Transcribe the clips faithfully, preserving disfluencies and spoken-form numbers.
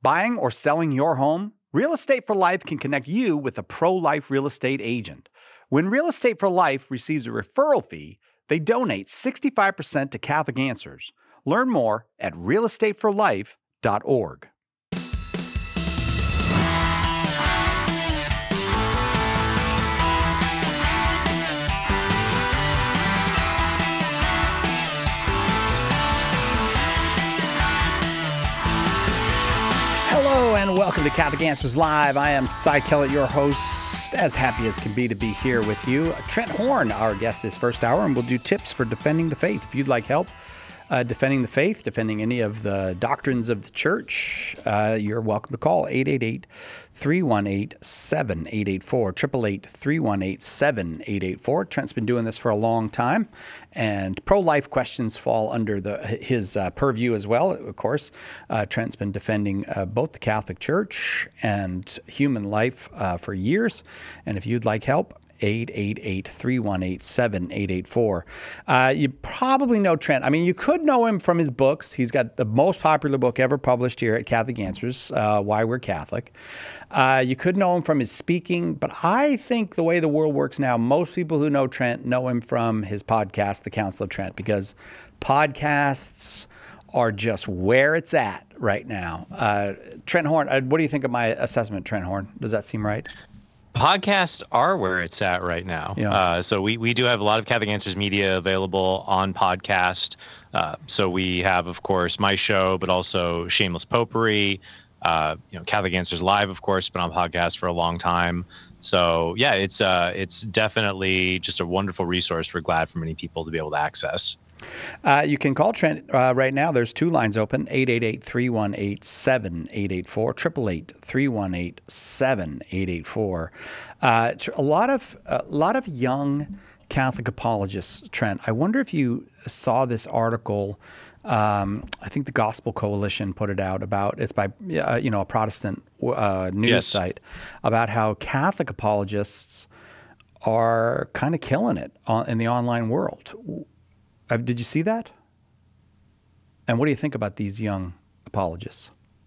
Buying or selling your home? Real Estate for Life can connect you with a pro-life real estate agent. When Real Estate for Life receives a referral fee, they donate sixty-five percent to Catholic Answers. Learn more at real estate for life dot org. Hello and welcome to Catholic Answers Live. I am Cy Kellett, your host, as happy as can be to be here with you. Trent Horn, our guest this first hour, and we'll do tips for defending the faith. If you'd like help uh, defending the faith, defending any of the doctrines of the church, uh, you're welcome to call eight eight eight, three one eight, seven eight eight four, eight eight eight, three one eight, seven eight eight four. Trent's been doing this for a long time, and pro-life questions fall under the his uh, purview as well, of course. Uh, Trent's been defending uh, both the Catholic Church and human life uh, for years, and if you'd like help, eight eight eight, three one eight, seven eight eight four. Uh, you probably know Trent. I mean, you could know him from his books. He's got the most popular book ever published here at Catholic Answers, uh, Why We're Catholic. Uh, you could know him from his speaking, but I think the way the world works now, most people who know Trent know him from his podcast, The Council of Trent, because podcasts are just where it's at right now. Uh, Trent Horn, uh, what do you think of my assessment, Trent Horn? Does that seem right? Podcasts are where it's at right now. Yeah. Uh, so we, we do have a lot of Catholic Answers media available on podcast. Uh, so we have, of course, my show, but also Shameless Popery, uh, you know, Catholic Answers Live, of course, been on podcast for a long time. So yeah, it's uh, it's definitely just a wonderful resource we're glad for many people to be able to access. Uh, you can call Trent uh, right now. There's two lines open, eight eight eight, three one eight, seven eight eight four, eight eight eight, three one eight, seven eight eight four. Uh, a lot of a lot of young Catholic apologists, Trent. I wonder if you saw this article. Um, I think the Gospel Coalition put it out about, it's by uh, you know a Protestant uh, news yes. site, about how Catholic apologists are kind of killing it on, in the online world. Did you see that? And what do you think about these young apologists?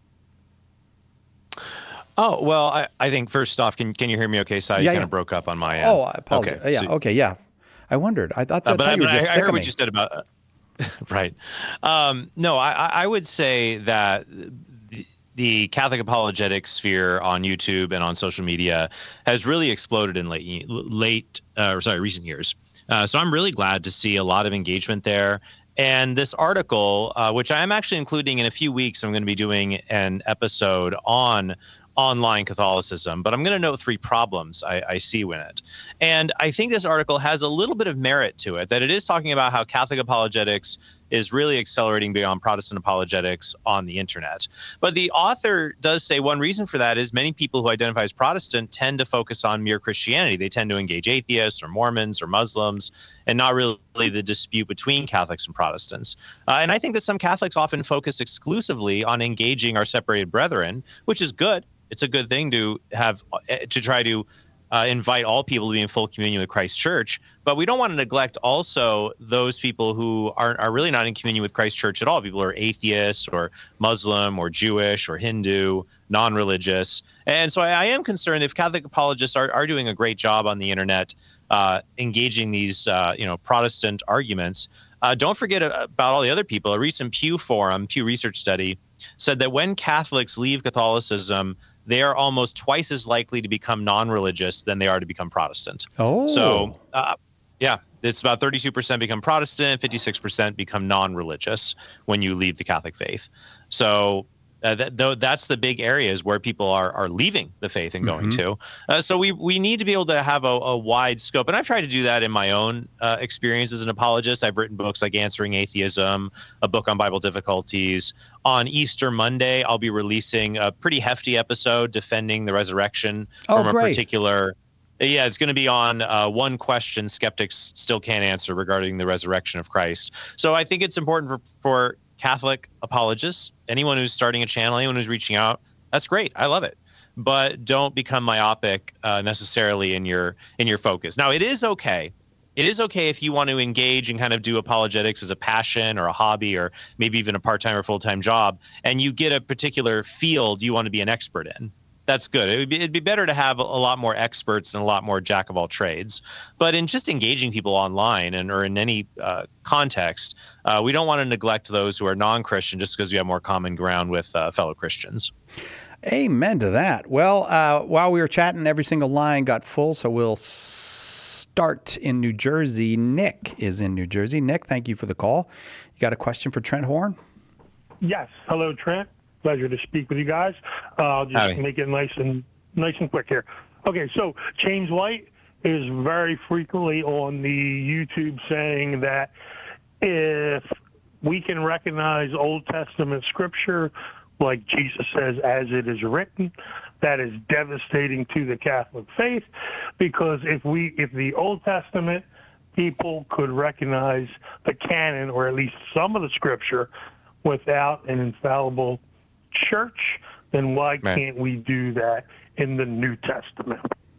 Oh, well, I, I think first off, can can you hear me okay, Si? You yeah, kind yeah. of broke up on my end. Oh, I apologize. Okay, yeah, so, okay, yeah. I wondered. I thought, I uh, but thought I, you were but just I, sick I heard of what me. you said about uh, right. Um, no, I, I would say that the, the Catholic apologetic sphere on YouTube and on social media has really exploded in late, late uh, sorry, recent years. Uh, so I'm really glad to see a lot of engagement there. And this article, uh, which I am actually including in a few weeks, I'm going to be doing an episode on online Catholicism, but I'm going to note three problems I, I see in it. And I think this article has a little bit of merit to it, that it is talking about how Catholic apologetics is really accelerating beyond Protestant apologetics on the internet. But the author does say one reason for that is many people who identify as Protestant tend to focus on mere Christianity. They tend to engage atheists or Mormons or Muslims, and not really the dispute between Catholics and Protestants. Uh, and I think that some Catholics often focus exclusively on engaging our separated brethren, which is good. It's a good thing to have, to try to Uh, invite all people to be in full communion with Christ's church, but we don't want to neglect also those people who are, are really not in communion with Christ's church at all. People who are atheists or Muslim or Jewish or Hindu, non-religious. And so I, I am concerned if Catholic apologists are, are doing a great job on the internet, uh, engaging these uh, you know, Protestant arguments. Uh, don't forget about all the other people. A recent Pew Forum, Pew Research study, said that when Catholics leave Catholicism, they are almost twice as likely to become non-religious than they are to become Protestant. Oh. So, uh, yeah, it's about thirty-two percent become Protestant, fifty-six percent become non-religious when you leave the Catholic faith. So uh, that, though that's the big areas where people are are leaving the faith and going mm-hmm. to. Uh, so we we need to be able to have a, a wide scope. And I've tried to do that in my own uh, experience as an apologist. I've written books like Answering Atheism, a book on Bible difficulties. On Easter Monday, I'll be releasing a pretty hefty episode defending the resurrection oh, from a great. particular. Yeah, it's going to be on uh, one question skeptics still can't answer regarding the resurrection of Christ. So I think it's important for, for Catholic apologists, anyone who's starting a channel, anyone who's reaching out, that's great. I love it. But don't become myopic uh, necessarily in your in your focus. Now, it is okay it is okay if you want to engage and kind of do apologetics as a passion or a hobby or maybe even a part-time or full-time job, and you get a particular field you want to be an expert in. That's good. It would be, it'd be better to have a lot more experts and a lot more jack of all trades. But in just engaging people online and or in any uh, context, uh, we don't want to neglect those who are non-Christian just because we have more common ground with uh, fellow Christians. Amen to that. Well, uh, while we were chatting, every single line got full, so we'll start in New Jersey. Nick is in New Jersey. Nick, thank you for the call. You got a question for Trent Horn? Yes. Hello, Trent. Pleasure to speak with you guys. Uh, I'll just Howdy. make it nice and nice and quick here. Okay, so James White is very frequently on the YouTube saying that if we can recognize Old Testament scripture, like Jesus says, as it is written, that is devastating to the Catholic faith, because if we, if the Old Testament people could recognize the canon, or at least some of the scripture, without an infallible church, then why right. can't we do that in the New Testament?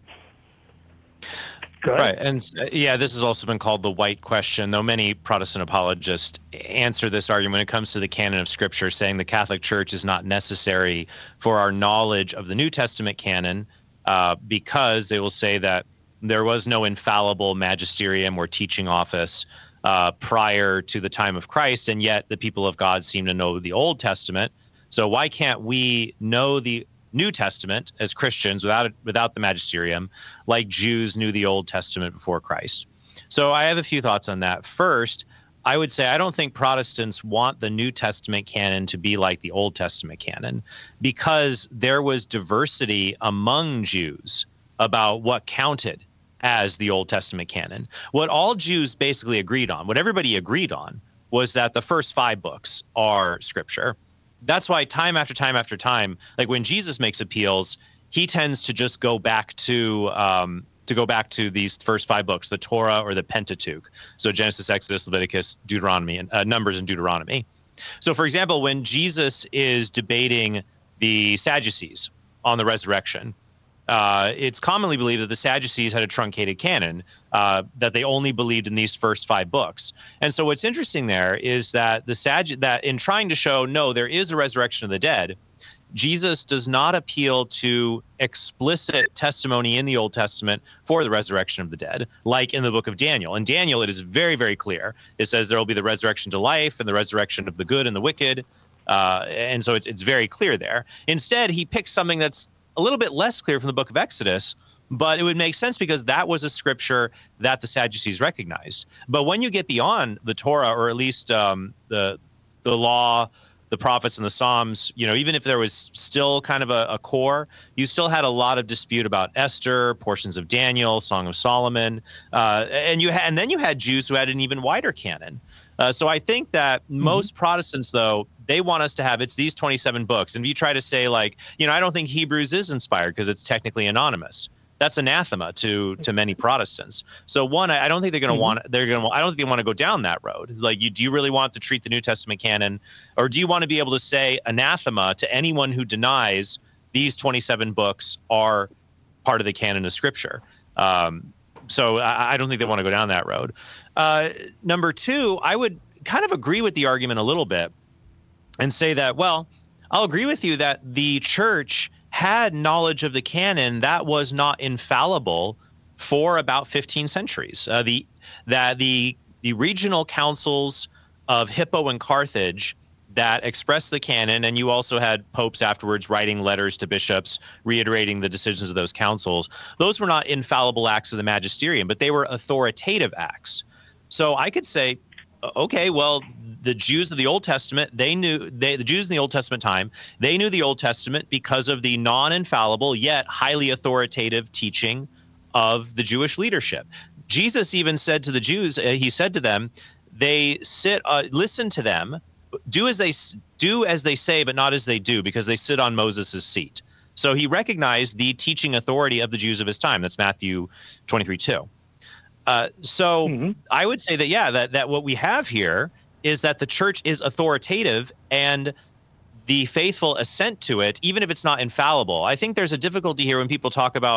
Right. And uh, yeah, this has also been called the White question, though many Protestant apologists answer this argument when it comes to the canon of Scripture, saying the Catholic Church is not necessary for our knowledge of the New Testament canon, uh, because they will say that there was no infallible magisterium or teaching office uh, prior to the time of Christ, and yet the people of God seem to know the Old Testament. So why can't we know the New Testament as Christians without without the magisterium, like Jews knew the Old Testament before Christ? So I have a few thoughts on that. First, I would say I don't think Protestants want the New Testament canon to be like the Old Testament canon, because there was diversity among Jews about what counted as the Old Testament canon. What all Jews basically agreed on, what everybody agreed on, was that the first five books are Scripture. That's why time after time after time, like when Jesus makes appeals, he tends to just go back to um, to go back to these first five books, the Torah or the Pentateuch. So Genesis, Exodus, Leviticus, Deuteronomy, and uh, Numbers and Deuteronomy. So, for example, when Jesus is debating the Sadducees on the resurrection, uh, it's commonly believed that the Sadducees had a truncated canon, uh, that they only believed in these first five books. And so what's interesting there is that the Saddu- that in trying to show, no, there is a resurrection of the dead, Jesus does not appeal to explicit testimony in the Old Testament for the resurrection of the dead, like in the book of Daniel. In Daniel, it is very, very clear. It says there will be the resurrection to life and the resurrection of the good and the wicked. Uh, and so it's it's very clear there. Instead, he picks something that's a little bit less clear from the book of Exodus, but it would make sense because that was a scripture that the Sadducees recognized. But when you get beyond the Torah, or at least um, the the law, the prophets and the Psalms, you know, even if there was still kind of a, a core, you still had a lot of dispute about Esther, portions of Daniel, Song of Solomon, uh, and you had, and then you had Jews who had an even wider canon. Uh, so I think that mm-hmm. most Protestants, though, they want us to have, it's these twenty-seven books. And if you try to say, like, you know, I don't think Hebrews is inspired because it's technically anonymous. That's anathema to to many Protestants. So one, I don't think they're going to mm-hmm. want, they're going to, I don't think they want to go down that road. Like, you, do you really want to treat the New Testament canon, or do you want to be able to say anathema to anyone who denies these twenty-seven books are part of the canon of Scripture? Um, so I, I don't think they want to go down that road. Uh, number two, I would kind of agree with the argument a little bit and say that, well, I'll agree with you that the church had knowledge of the canon that was not infallible for about fifteen centuries. Uh, the that the the regional councils of Hippo and Carthage that expressed the canon, and you also had popes afterwards writing letters to bishops reiterating the decisions of those councils. Those were not infallible acts of the magisterium, but they were authoritative acts. So I could say, okay, well, the Jews of the Old Testament, they knew, they, the Jews in the Old Testament time, they knew the Old Testament because of the non-infallible yet highly authoritative teaching of the Jewish leadership. Jesus even said to the Jews, uh, he said to them, they sit, uh, listen to them, do as they do as they say, but not as they do, because they sit on Moses' seat. So he recognized the teaching authority of the Jews of his time. That's Matthew twenty-three two. Uh, so mm-hmm. I would say that, yeah, that, that what we have here is that the church is authoritative and the faithful assent to it, even if it's not infallible. I think there's a difficulty here when people talk about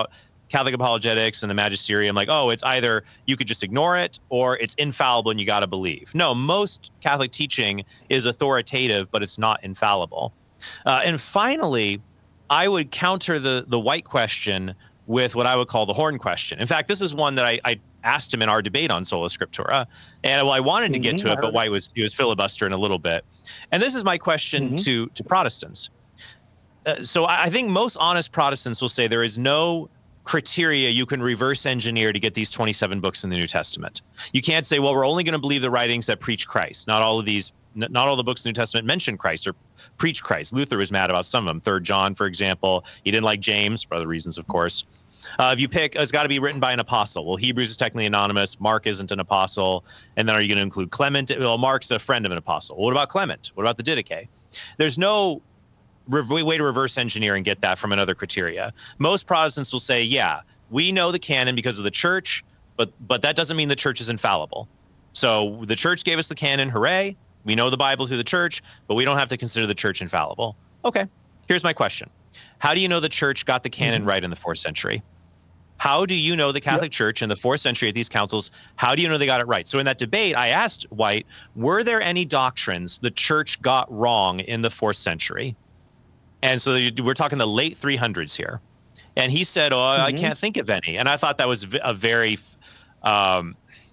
Catholic apologetics and the magisterium, like, oh, it's either you could just ignore it or it's infallible and you got to believe. No, most Catholic teaching is authoritative, but it's not infallible. Uh, and finally, I would counter the the White question with what I would call the Horn question. In fact, this is one that I, I asked him in our debate on Sola Scriptura. And well, I wanted to get mm-hmm. to it, but White was he was filibustering a little bit. And this is my question mm-hmm. to, to Protestants. Uh, so I, I think most honest Protestants will say there is no criteria you can reverse engineer to get these twenty-seven books in the New Testament. You can't say, well, we're only going to believe the writings that preach Christ. Not all of these, not all the books in the New Testament mention Christ or preach Christ. Luther was mad about some of them. Third John, for example, he didn't like James for other reasons, of course. Uh, if you pick, it's got to be written by an apostle. Well, Hebrews is technically anonymous. Mark isn't an apostle. And then are you going to include Clement? Well, Mark's a friend of an apostle. What about Clement? What about the Didache? There's no way to reverse engineer and get that from another criteria. Most Protestants will say, yeah, we know the canon because of the church, but but that doesn't mean the church is infallible. So the church gave us the canon, hooray. We know the Bible through the church, but we don't have to consider the church infallible. Okay, here's my question. How do you know the church got the canon mm-hmm. right in the fourth century? How do you know the Catholic yep. Church in the fourth century at these councils, how do you know they got it right? So in that debate, I asked White, were there any doctrines the church got wrong in the fourth century? And so we're talking the late three hundreds here. And he said, oh, mm-hmm. I can't think of any. And I thought that was a very, um,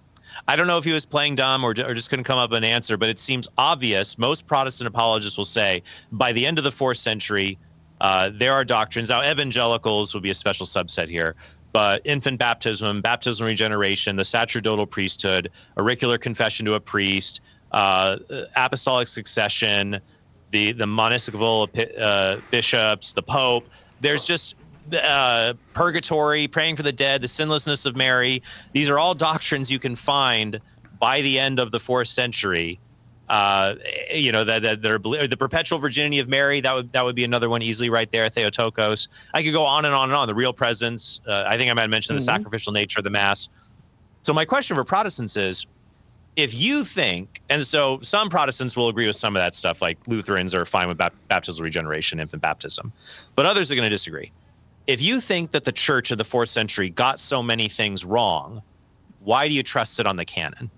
I don't know if he was playing dumb or, or just couldn't come up with an answer, but it seems obvious. Most Protestant apologists will say by the end of the fourth century, uh, there are doctrines. Now, evangelicals will be a special subset here, but infant baptism, baptismal regeneration, the sacerdotal priesthood, auricular confession to a priest, uh, apostolic succession, the the municipal uh, bishops, the Pope. There's just uh, purgatory, praying for the dead, the sinlessness of Mary. These are all doctrines you can find by the end of the fourth century. Uh, you know, that, that, that are the perpetual virginity of Mary. That would that would be another one easily right there. Theotokos. I could go on and on and on. The real presence. Uh, I think I might have mentioned mm-hmm. the sacrificial nature of the Mass. So my question for Protestants is, if you think, and so some Protestants will agree with some of that stuff, like Lutherans are fine with bap- baptismal regeneration, infant baptism, but others are going to disagree. If you think that the church of the fourth century got so many things wrong, why do you trust it on the canon?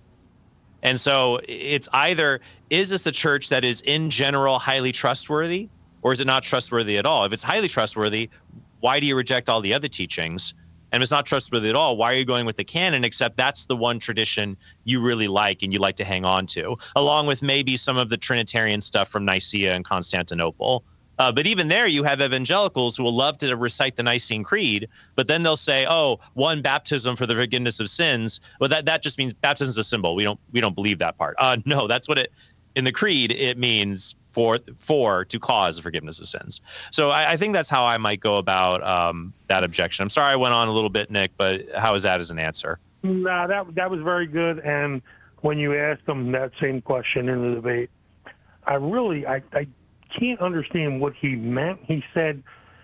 And so it's either, is this a church that is in general highly trustworthy, or is it not trustworthy at all? If it's highly trustworthy, why do you reject all the other teachings? And if it's not trustworthy at all, why are you going with the canon, except that's the one tradition you really like and you like to hang on to, along with maybe some of the Trinitarian stuff from Nicaea and Constantinople. Uh, but even there, you have evangelicals who will love to recite the Nicene Creed, but then they'll say, oh, one baptism for the forgiveness of sins. Well, that, that just means baptism is a symbol. We don't we don't believe that part. Uh, no, that's what it, in the Creed, it means for, for to cause forgiveness of sins. So I, I think that's how I might go about um, that objection. I'm sorry I went on a little bit, Nick, but how is that as an answer? No, that, that was very good. And when you asked them that same question in the debate, I really, I, I can't understand what he meant. He said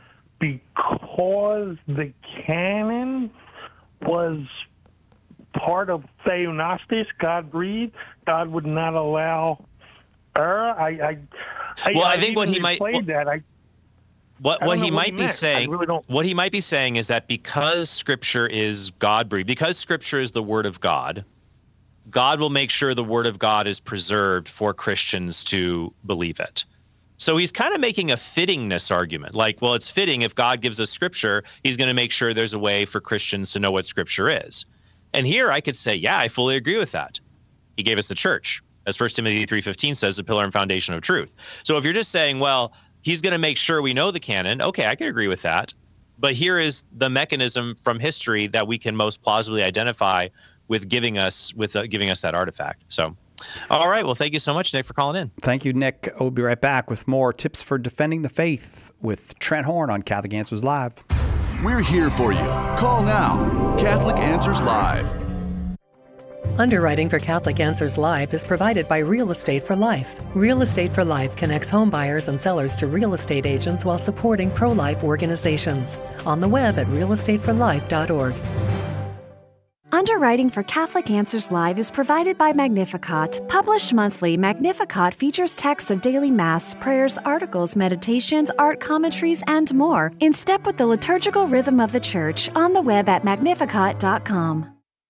because the canon was part of Theopneustos, God breathed, God would not allow error. I, I, I well, I, I think what he might well, that. I, what I what he what might he be meant. saying, really what he might be saying is that because Scripture is God breathed, because Scripture is the Word of God, God will make sure the Word of God is preserved for Christians to believe it. So he's kind of making a fittingness argument, like, well, it's fitting if God gives us Scripture, he's going to make sure there's a way for Christians to know what Scripture is. And here I could say, yeah, I fully agree with that. He gave us the church, as First Timothy three fifteen says, the pillar and foundation of truth. So if you're just saying, well, he's going to make sure we know the canon, okay, I can agree with that. But here is the mechanism from history that we can most plausibly identify with giving us with uh, giving us that artifact. So, all right. Well, thank you so much, Nick, for calling in. Thank you, Nick. We'll be right back with more tips for defending the faith with Trent Horn on Catholic Answers Live. We're here for you. Call now. Catholic Answers Live. Underwriting for Catholic Answers Live is provided by Real Estate for Life. Real Estate for Life connects home buyers and sellers to real estate agents while supporting pro-life organizations. On the web at real estate for life dot org. Underwriting for Catholic Answers Live is provided by Magnificat. Published monthly, Magnificat features texts of daily Mass, prayers, articles, meditations, art commentaries, and more in step with the liturgical rhythm of the Church on the web at magnificat dot com.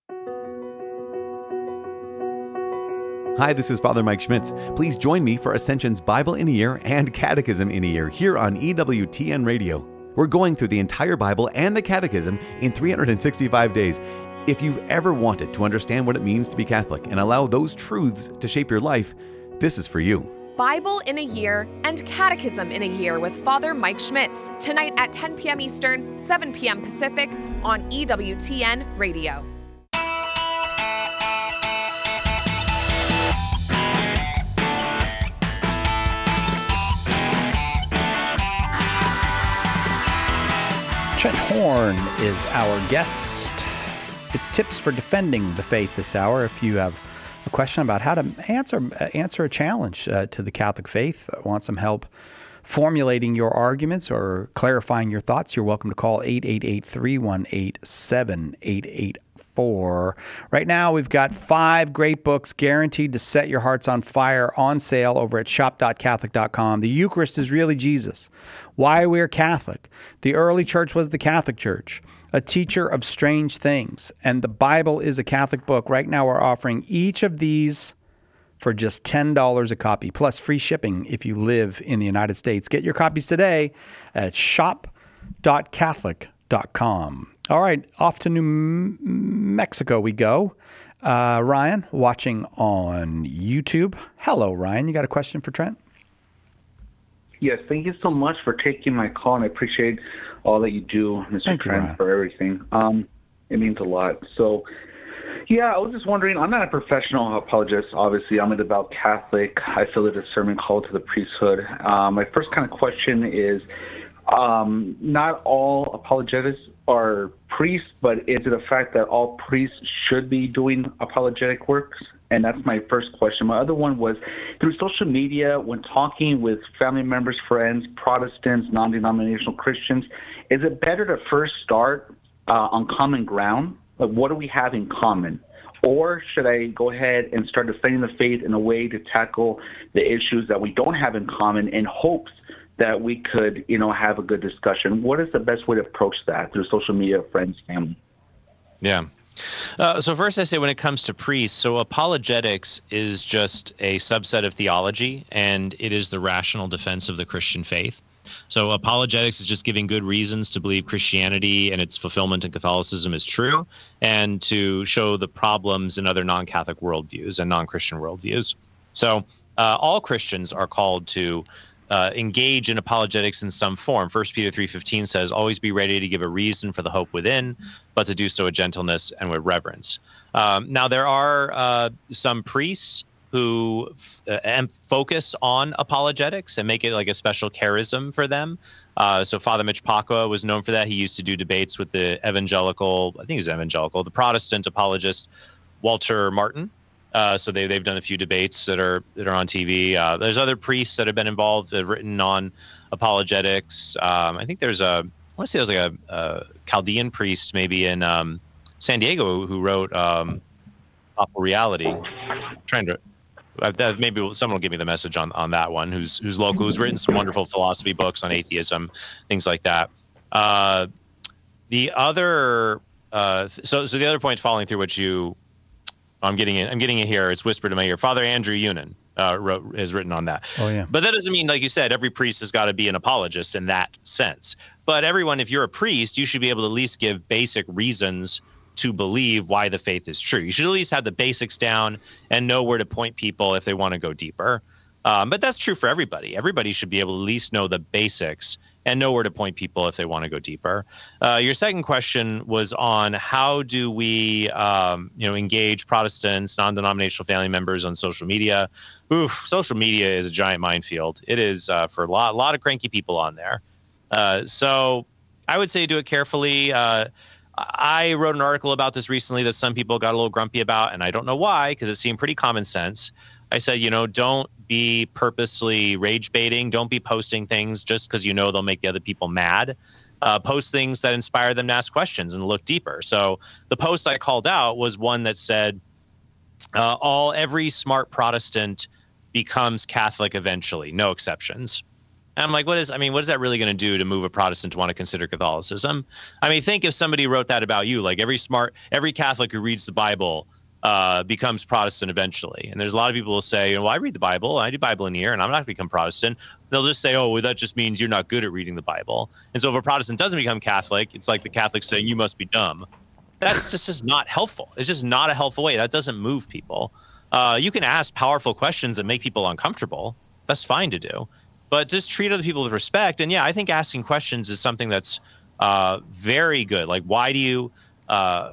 Hi, this is Father Mike Schmitz. Please join me for Ascension's Bible in a Year and Catechism in a Year here on E W T N Radio. We're going through the entire Bible and the Catechism in three hundred sixty-five days. If you've ever wanted to understand what it means to be Catholic and allow those truths to shape your life, this is for you. Bible in a Year and Catechism in a Year with Father Mike Schmitz, tonight at ten p.m. Eastern, seven p.m. Pacific on E W T N Radio. Trent Horn is our guest. It's tips for defending the faith this hour. If you have a question about how to answer answer a challenge uh, to the Catholic faith, want some help formulating your arguments or clarifying your thoughts, you're welcome to call eight eight eight, three one eight, seven eight eight four. Right now, we've got five great books guaranteed to set your hearts on fire on sale over at shop dot catholic dot com. The Eucharist is really Jesus. Why we're Catholic. The early church was the Catholic Church. A Teacher of Strange Things, and the Bible is a Catholic book. Right now we're offering each of these for just ten dollars a copy, plus free shipping if you live in the United States. Get your copies today at shop dot catholic dot com. All right, off to New Mexico we go. Uh, Ryan, watching on YouTube. Hello, Ryan. You got a question for Trent? Yes, thank you so much for taking my call, and I appreciate all that you do, Mister Thank Trent, you, for everything. Um, it means a lot. So, yeah, I was just wondering, I'm not a professional apologist, obviously. I'm a devout Catholic. I feel a discernment call to the priesthood. Um, my first kind of question is, um, not all apologetists are priests, but is it a fact that all priests should be doing apologetic works? And that's my first question. My other one was, through social media, when talking with family members, friends, Protestants, non-denominational Christians, is it better to first start uh, on common ground? Like, what do we have in common? Or should I go ahead and start defending the faith in a way to tackle the issues that we don't have in common in hopes that we could, you know, have a good discussion? What is the best way to approach that through social media, friends, family? Yeah. Uh, so first I say when it comes to priests, so apologetics is just a subset of theology, and it is the rational defense of the Christian faith. So apologetics is just giving good reasons to believe Christianity and its fulfillment in Catholicism is true, and to show the problems in other non-Catholic worldviews and non-Christian worldviews. So uh, all Christians are called to Uh, engage in apologetics in some form. First Peter three fifteen says, always be ready to give a reason for the hope within, but to do so with gentleness and with reverence. Um, now, there are uh, some priests who f- uh, focus on apologetics and make it like a special charism for them. Uh, so Father Mitch Pacwa was known for that. He used to do debates with the evangelical, I think he was evangelical, the Protestant apologist Walter Martin. Uh, so they, they've done a few debates that are that are on T V. Uh, there's other priests that have been involved that have written on apologetics. Um, I think there's a, I want to say there's like a, a Chaldean priest maybe in um, San Diego who wrote um, Awful Reality. I'm trying to, uh, maybe someone will give me the message on, on that one, who's who's local, who's written some wonderful philosophy books on atheism, things like that. Uh, the other, uh, so so the other point, following through what you, I'm getting it. I'm getting it here. It's whispered in my ear. Father Andrew Unan uh, wrote, has written on that. Oh yeah. But that doesn't mean, like you said, every priest has got to be an apologist in that sense. But everyone, if you're a priest, you should be able to at least give basic reasons to believe why the faith is true. You should at least have the basics down and know where to point people if they want to go deeper. Um, but that's true for everybody. Everybody should be able to at least know the basics and know where to point people if they want to go deeper. Uh, your second question was on how do we, um, you know, engage Protestants, non-denominational family members on social media. Oof, social media is a giant minefield. It is uh, for a lot, a lot of cranky people on there. Uh, so I would say do it carefully. Uh, I wrote an article about this recently that some people got a little grumpy about, and I don't know why, because it seemed pretty common sense. I said, you know, don't be purposely rage baiting. Don't be posting things just because you know they'll make the other people mad. uh, post things that inspire them to ask questions and look deeper. So the post I called out was one that said, uh, all every smart Protestant becomes Catholic eventually, no exceptions. And I'm like, what is, I mean, what is that really going to do to move a Protestant to want to consider Catholicism? I mean, think if somebody wrote that about you, like every smart, every Catholic who reads the Bible uh, becomes Protestant eventually. And there's a lot of people who say, well, I read the Bible, I do Bible in a year, and I'm not going to become Protestant. They'll just say, oh, well, that just means you're not good at reading the Bible. And so if a Protestant doesn't become Catholic, it's like the Catholics saying, you must be dumb. That's just, just not helpful. It's just not a helpful way. That doesn't move people. Uh, you can ask powerful questions that make people uncomfortable. That's fine to do. But just treat other people with respect. And yeah, I think asking questions is something that's uh, very good. Like, why do you, uh,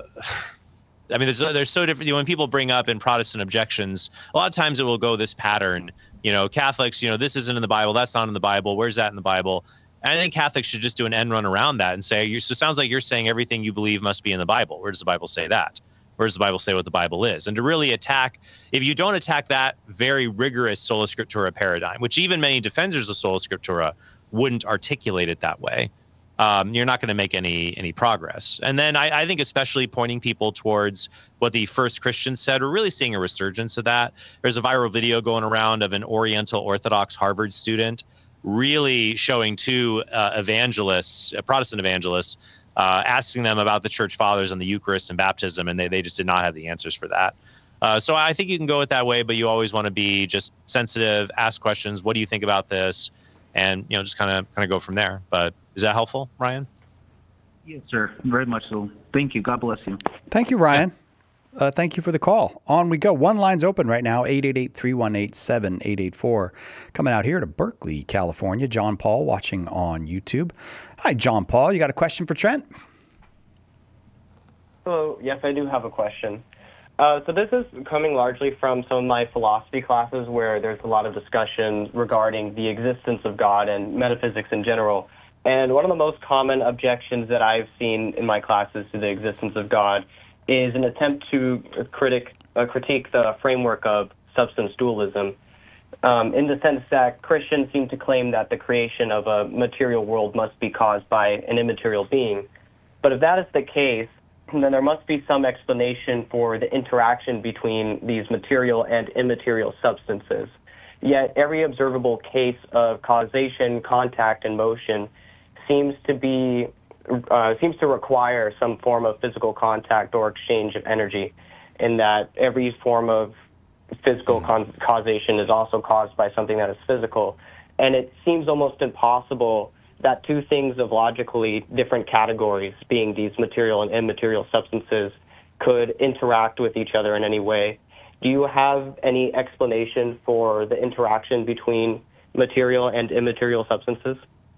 I mean, there's, there's so different, when people bring up in Protestant objections, a lot of times it will go this pattern, you know, Catholics, you know, this isn't in the Bible, that's not in the Bible, where's that in the Bible? And I think Catholics should just do an end run around that and say, so it sounds like you're saying everything you believe must be in the Bible. Where does the Bible say that? Where does the Bible say what the Bible is? And to really attack, if you don't attack that very rigorous sola scriptura paradigm, which even many defenders of sola scriptura wouldn't articulate it that way, um, you're not going to make any any progress. And then I, I think especially pointing people towards what the first Christians said, we're really seeing a resurgence of that. There's a viral video going around of an Oriental Orthodox Harvard student really showing two uh, evangelists, uh, Protestant evangelists, Uh, asking them about the church fathers and the Eucharist and baptism, and they, they just did not have the answers for that. Uh, so I think you can go it that way, but you always want to be just sensitive, ask questions. What do you think about this? And, you know, just kind of kind of go from there. But is that helpful, Ryan? Yes, sir. Very much so. Thank you. God bless you. Thank you, Ryan. Uh, thank you for the call. On we go. One line's open right now, eight eight eight, three one eight, seven eight eight four. Coming out here to Berkeley, California. John Paul watching on YouTube. Hi, John Paul. You got a question for Trent? Hello. Yes, I do have a question. Uh, so this is coming largely from some of my philosophy classes where there's a lot of discussion regarding the existence of God and metaphysics in general. And one of the most common objections that I've seen in my classes to the existence of God is an attempt to critic, uh, critique the framework of substance dualism, um, in the sense that Christians seem to claim that the creation of a material world must be caused by an immaterial being. But if that is the case, then there must be some explanation for the interaction between these material and immaterial substances. Yet every observable case of causation, contact, and motion seems to be Uh, seems to require some form of physical contact or exchange of energy, in that every form of physical con- causation is also caused by something that is physical. And it seems almost impossible that two things of logically different categories, being these material and immaterial substances, could interact with each other in any way. Do you have any explanation for the interaction between material and immaterial substances?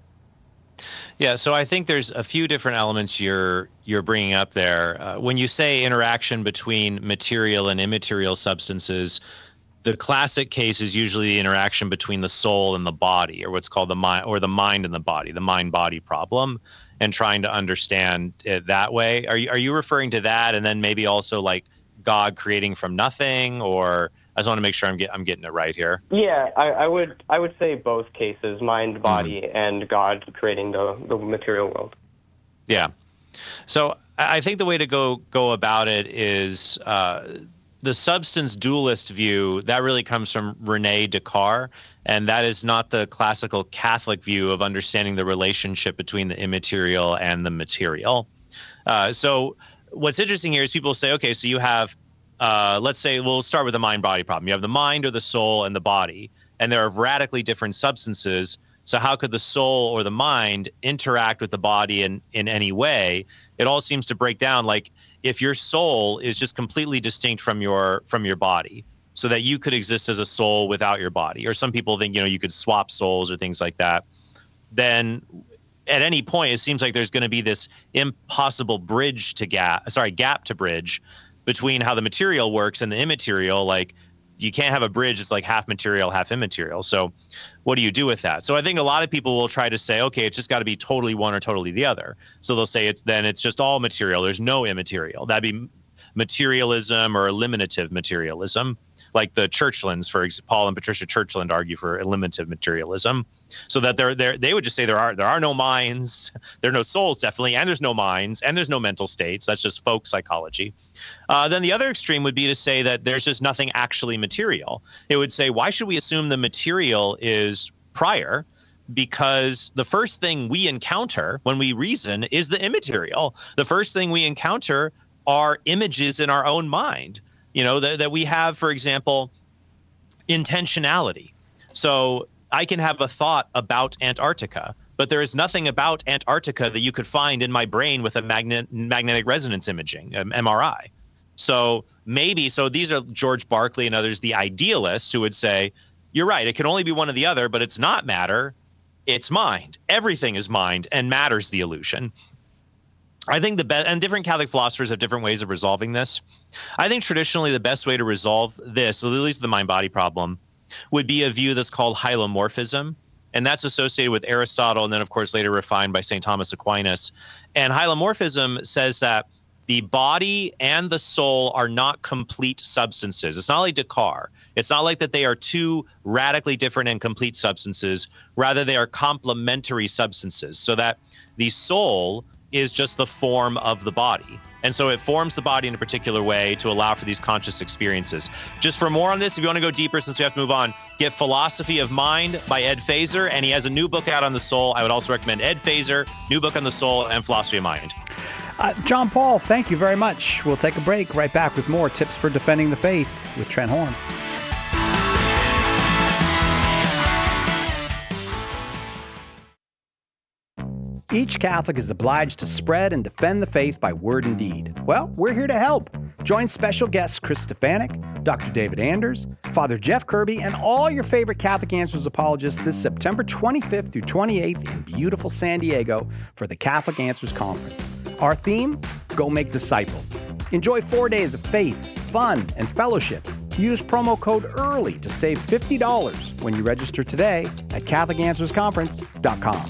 Yeah, so I think there's a few different elements you're you're bringing up there. Uh, when you say interaction between material and immaterial substances, the classic case is usually the interaction between the soul and the body, or what's called the mind, or the mind and the body, the mind-body problem, and trying to understand it that way. Are you are you referring to that, and then maybe also like God creating from nothing, or I just want to make sure I'm get, I'm getting it right here. Yeah, I, I would I would say both cases, mind, body, mm-hmm. and God creating the, the material world. Yeah. So I think the way to go go about it is uh, the substance dualist view. That really comes from Rene Descartes, and that is not the classical Catholic view of understanding the relationship between the immaterial and the material. Uh, so what's interesting here is people say, okay, so you have, uh, let's say, we'll start with the mind-body problem. You have the mind or the soul and the body, and there are radically different substances. So how could the soul or the mind interact with the body in, in any way? It all seems to break down. Like if your soul is just completely distinct from your from your body, so that you could exist as a soul without your body, or some people think, you know, you could swap souls or things like that, then at any point, it seems like there's going to be this impossible bridge to gap, sorry, gap to bridge between how the material works and the immaterial. Like you can't have a bridge that's like half material, half immaterial. So what do you do with that? So I think a lot of people will try to say, okay, it's just got to be totally one or totally the other. So they'll say it's then it's just all material. There's no immaterial. That'd be materialism or eliminative materialism. like the Churchlands, for example, Paul and Patricia Churchland argue for eliminative materialism, so that they're, they're, they would just say there are there are no minds, there are no souls, definitely, and there's no minds, and there's no mental states. That's just folk psychology. Uh, then the other extreme would be to say that there's just nothing actually material. It would say, why should we assume the material is prior? Because the first thing we encounter when we reason is the immaterial. The first thing we encounter are images in our own mind, you know, that, that we have, for example, intentionality. So I can have a thought about Antarctica, but there is nothing about Antarctica that you could find in my brain with a magnet, magnetic resonance imaging, um, M R I. So maybe, so these are George Berkeley and others, the idealists, who would say, you're right, it can only be one or the other, but it's not matter, it's mind. Everything is mind, and matter's the illusion. I think the best, and different Catholic philosophers have different ways of resolving this. I think traditionally the best way to resolve this, at least the mind-body problem, would be a view that's called hylomorphism. And that's associated with Aristotle, and then, of course, later refined by Saint Thomas Aquinas. And hylomorphism says that the body and the soul are not complete substances. It's not like Descartes. It's not like that they are two radically different and complete substances. Rather, they are complementary substances, so that the soul is just the form of the body. And so it forms the body in a particular way to allow for these conscious experiences. Just for more on this, if you want to go deeper, since we have to move on, get Philosophy of Mind by Ed Feser, and he has a new book out on the soul. I would also recommend Ed Feser, new book on the soul, and Philosophy of Mind. Uh, John Paul, thank you very much. We'll take a break. Right back with more tips for defending the faith with Trent Horn. Each Catholic is obliged to spread and defend the faith by word and deed. Well, we're here to help. Join special guests Chris Stefanik, Doctor David Anders, Father Jeff Kirby, and all your favorite Catholic Answers apologists this September twenty-fifth through twenty-eighth in beautiful San Diego for the Catholic Answers Conference. Our theme? Go make disciples. Enjoy four days of faith, fun, and fellowship. Use promo code EARLY to save fifty dollars when you register today at Catholic Answers Conference dot com.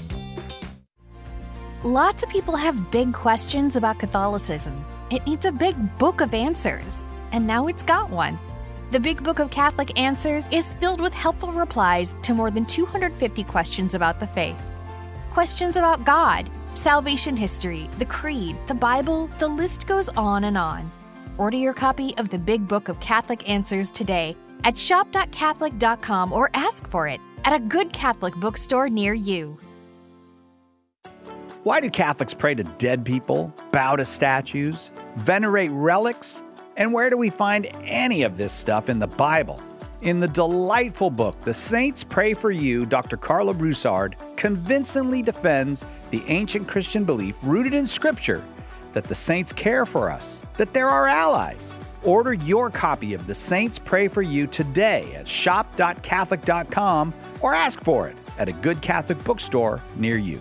Lots of people have big questions about Catholicism. It needs a big book of answers, and now it's got one. The Big Book of Catholic Answers is filled with helpful replies to more than two hundred fifty questions about the faith. Questions about God, salvation history, the Creed, the Bible, the list goes on and on. Order your copy of the Big Book of Catholic Answers today at shop dot catholic dot com or ask for it at a good Catholic bookstore near you. Why do Catholics pray to dead people, bow to statues, venerate relics? And where do we find any of this stuff in the Bible? In the delightful book, The Saints Pray for You, Doctor Carla Broussard convincingly defends the ancient Christian belief rooted in Scripture that the saints care for us, that they're our allies. Order your copy of The Saints Pray for You today at shop dot catholic dot com or ask for it at a good Catholic bookstore near you.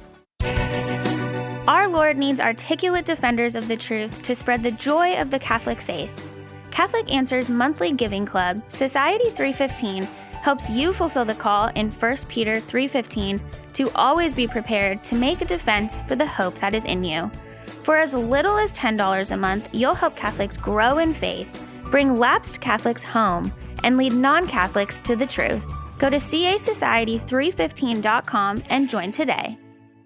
Our Lord needs articulate defenders of the truth to spread the joy of the Catholic faith. Catholic Answers monthly giving club, Society three fifteen, helps you fulfill the call in First Peter three fifteen to always be prepared to make a defense for the hope that is in you. For as little as ten dollars a month, you'll help Catholics grow in faith, bring lapsed Catholics home, and lead non-Catholics to the truth. Go to C A society three fifteen dot com and join today.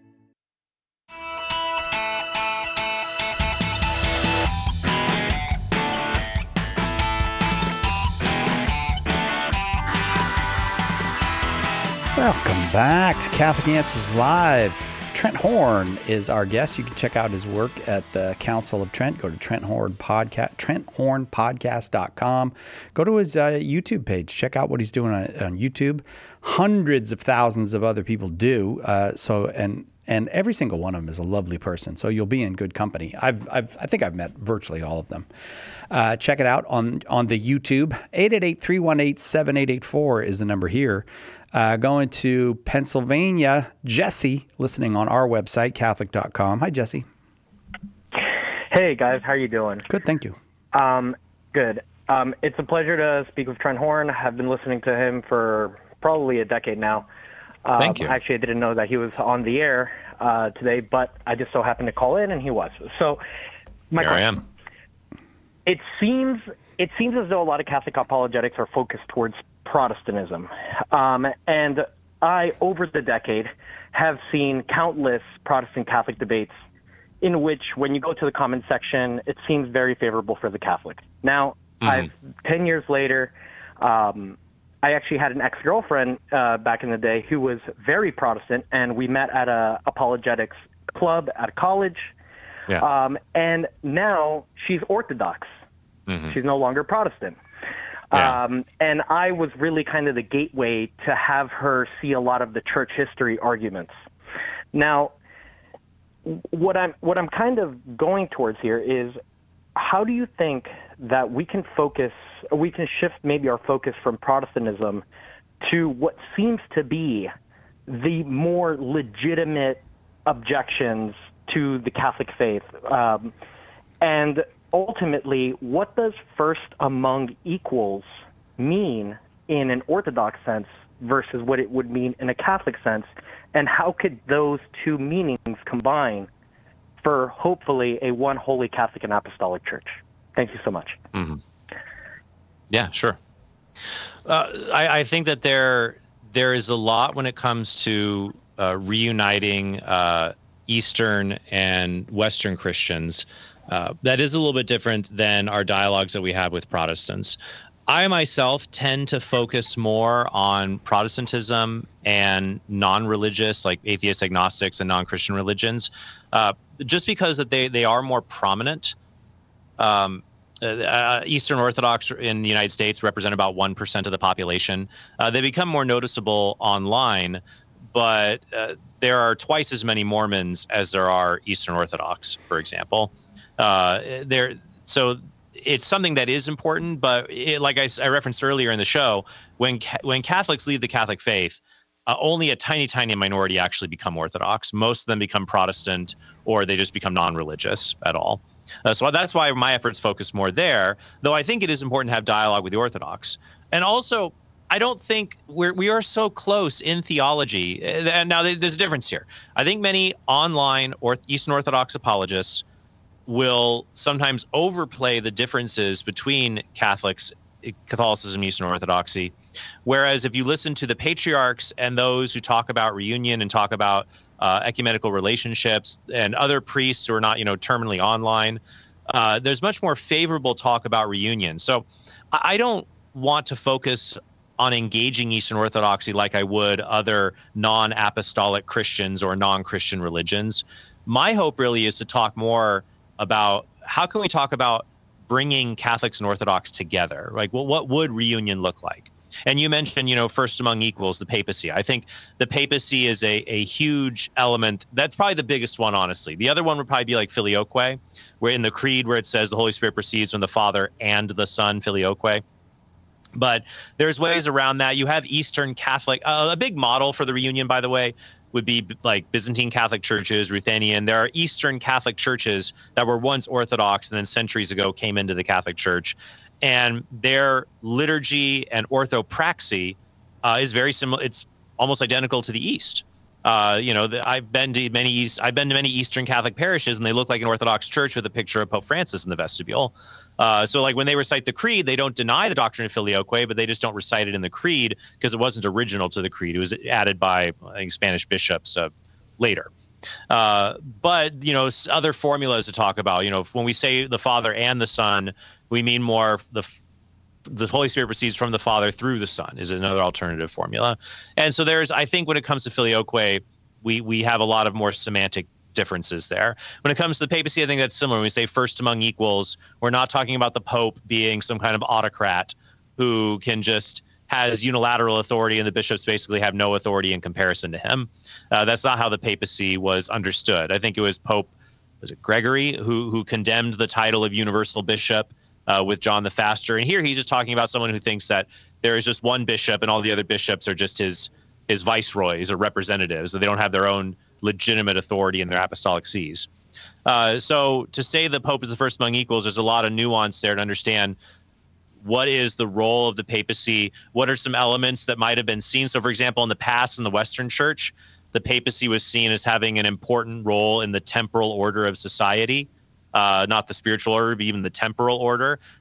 Welcome back to Catholic Answers Live. Trent Horn is our guest. You can check out his work at the Council of Trent. Go to Trent Horn Podcast, Trent Horn Podcast dot com. Go to his uh, YouTube page. Check out what he's doing on, on YouTube. Hundreds of thousands of other people do. Uh, so and and every single one of them is a lovely person. So you'll be in good company. I've, I've I think I've met virtually all of them. Uh, check it out on on the YouTube. eight eight eight, three one eight, seven eight eight four is the number here. Uh, going to Pennsylvania, Jesse, listening on our website, Catholic dot com. Hi, Jesse. Hey, guys. How are you doing? Good, thank you. Um, good. Um, it's a pleasure to speak with Trent Horn. I've been listening to him for probably a decade now. Um, thank you. Actually, I didn't know that he was on the air uh, today, but I just so happened to call in, and he was. So, my Here question, I am. It seems it seems as though a lot of Catholic apologetics are focused towards Protestantism. Um, and I, over the decade, have seen countless Protestant Catholic debates in which, when you go to the comment section, it seems very favorable for the Catholic. Now, mm-hmm. I've ten years later, um, I actually had an ex-girlfriend uh, back in the day who was very Protestant, and we met at a apologetics club at college. Yeah. Um, and now she's Orthodox. Mm-hmm. She's no longer Protestant. Yeah. Um, and I was really kind of the gateway to have her see a lot of the church history arguments. Now, what I'm what I'm kind of going towards here is, how do you think that we can focus, or we can shift maybe our focus from Protestantism to what seems to be the more legitimate objections to the Catholic faith? Um, and ultimately, what does first among equals mean in an Orthodox sense versus what it would mean in a Catholic sense? And how could those two meanings combine for hopefully a one holy Catholic and Apostolic Church? Thank you so much. Mm-hmm. Yeah, sure. Uh, I, I think that there there is a lot when it comes to uh, reuniting uh, Eastern and Western Christians. Uh, that is a little bit different than our dialogues that we have with Protestants. I myself tend to focus more on Protestantism and non-religious, like atheist, agnostics, and non-Christian religions, uh, just because that they they are more prominent. Um, uh, Eastern Orthodox in the United States represent about one percent of the population. Uh, they become more noticeable online, but uh, there are twice as many Mormons as there are Eastern Orthodox, for example. Uh, there, so it's something that is important, but it, like I, I referenced earlier in the show, when when Catholics leave the Catholic faith, uh, only a tiny, tiny minority actually become Orthodox. Most of them become Protestant, or they just become non-religious at all. Uh, so that's why my efforts focus more there, though I think it is important to have dialogue with the Orthodox. And also, I don't think we're, we are so close in theology. And now there's a difference here. I think many online or Eastern Orthodox apologists will sometimes overplay the differences between Catholics, Catholicism, Eastern Orthodoxy. Whereas if you listen to the patriarchs and those who talk about reunion and talk about uh, ecumenical relationships and other priests who are not, you know, terminally online, uh, there's much more favorable talk about reunion. So I don't want to focus on engaging Eastern Orthodoxy like I would other non-apostolic Christians or non-Christian religions. My hope really is to talk more about how can we talk about bringing Catholics and Orthodox together? Like, well, what would reunion look like? And you mentioned, you know, first among equals, the papacy. I think the papacy is a, a huge element. That's probably the biggest one, honestly. The other one would probably be like filioque, where in the creed where it says the Holy Spirit proceeds from the Father and the Son, filioque. But there's ways around that. You have Eastern Catholic, uh, a big model for the reunion, by the way, would be like Byzantine Catholic churches, Ruthenian. There are Eastern Catholic churches that were once Orthodox and then centuries ago came into the Catholic Church. And their liturgy and orthopraxy uh, is very similar. It's almost identical to the East. Uh, you know, the, I've been to many East, I've been to many Eastern Catholic parishes, and they look like an Orthodox church with a picture of Pope Francis in the vestibule. Uh, so, like when they recite the creed, they don't deny the doctrine of filioque, but they just don't recite it in the creed because it wasn't original to the creed. It was added by, I think, Spanish bishops uh, later. Uh, but you know, other formulas to talk about. You know, when we say the Father and the Son, we mean more the the Holy Spirit proceeds from the Father through the Son is another alternative formula. And so there's, I think when it comes to filioque, we we have a lot of more semantic differences there. When it comes to the papacy, I think that's similar. When we say first among equals, we're not talking about the Pope being some kind of autocrat who can just has unilateral authority and the bishops basically have no authority in comparison to him. Uh, that's not how the papacy was understood. I think it was Pope, was it Gregory, who who condemned the title of universal bishop uh, with John the Faster. And here he's just talking about someone who thinks that there is just one bishop and all the other bishops are just his his viceroys or representatives, that they don't have their own legitimate authority in their apostolic sees. Uh, so to say the Pope is the first among equals, there's a lot of nuance there to understand what is the role of the papacy, what are some elements that might have been seen. So, for example, in the past in the Western Church, the papacy was seen as having an important role in the temporal order of society, uh, not the spiritual order, but even the temporal order.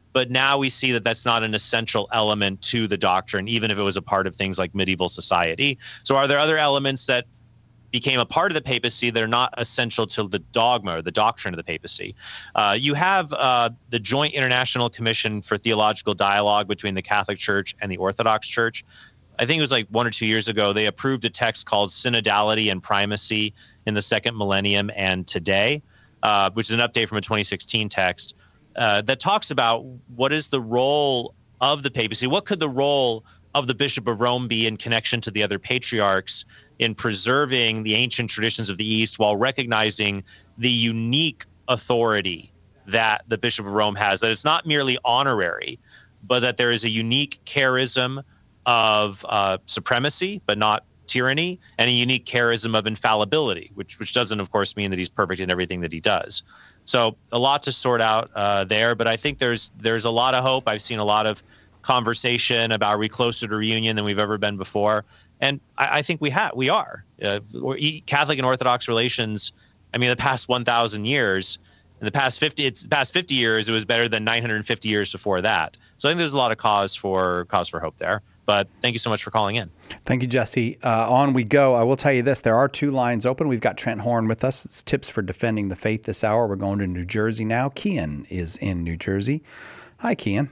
But now we see that that's not an essential element to the doctrine, even if it was a part of things like medieval society. So are there other elements that became a part of the papacy that are not essential to the dogma or the doctrine of the papacy? Uh, you have uh, the Joint International Commission for Theological Dialogue between the Catholic Church and the Orthodox Church. I think it was like one or two years ago, they approved a text called Synodality and Primacy in the Second Millennium and Today, uh, which is an update from a twenty sixteen text uh, that talks about what is the role of the papacy. What could the role of the Bishop of Rome be in connection to the other patriarchs in preserving the ancient traditions of the East while recognizing the unique authority that the Bishop of Rome has, that it's not merely honorary, but that there is a unique charism of uh, supremacy, but not tyranny, and a unique charism of infallibility, which which doesn't, of course, mean that he's perfect in everything that he does. So a lot to sort out uh, there, but I think there's there's a lot of hope. I've seen a lot of conversation about are we closer to reunion than we've ever been before, and I, I think we have we are. Uh, Catholic and Orthodox relations, I mean, the past one thousand years, in the past fifty, it's the past fifty years, it was better than nine hundred fifty years before that. So I think there's a lot of cause for cause for hope there. But thank you so much for calling in. Thank you, Jesse. Uh, on we go. I will tell you this. There are two lines open. We've got Trent Horn with us. It's tips for defending the faith this hour. We're going to New Jersey now. Kian is in New Jersey. Hi, Kian.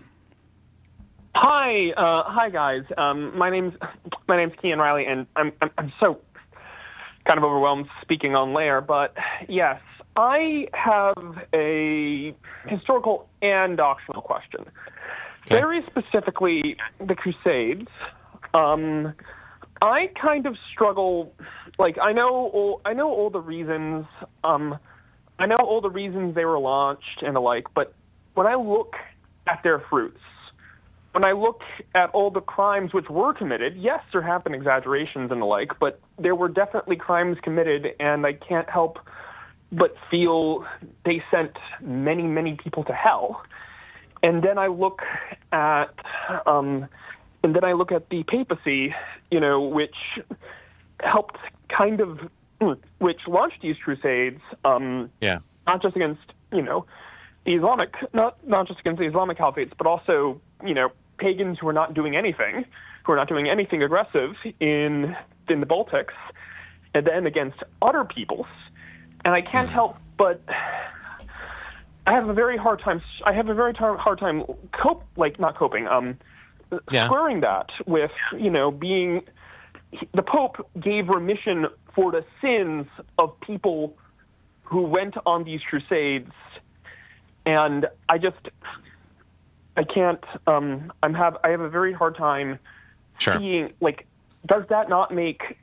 Hi, uh, hi guys. Um, my name's my name's Kian Riley, and I'm, I'm I'm so kind of overwhelmed speaking on Lair, but yes, I have a historical and doctrinal question. Okay. Very specifically, the Crusades. Um, I kind of struggle. Like I know all I know all the reasons. Um, I know all the reasons they were launched and the like, but when I look at their fruits. When I look at all the crimes which were committed, yes, there have been exaggerations and the like, but there were definitely crimes committed, and I can't help but feel they sent many, many people to hell. And then I look at, um, and then I look at the papacy, you know, which helped kind of, which launched these crusades, um, yeah, not just against, you know, the Islamic, not not just against the Islamic caliphates, but also, you know, pagans who are not doing anything, who are not doing anything aggressive in in the Baltics, and then against other peoples. And I can't help but I have a very hard time. I have a very tar- hard time cope, like not coping, um, yeah. squaring that with, you know, being the Pope gave remission for the sins of people who went on these crusades. And I just, I can't, um, I'm have, I have a very hard time sure. seeing, like, does that not make,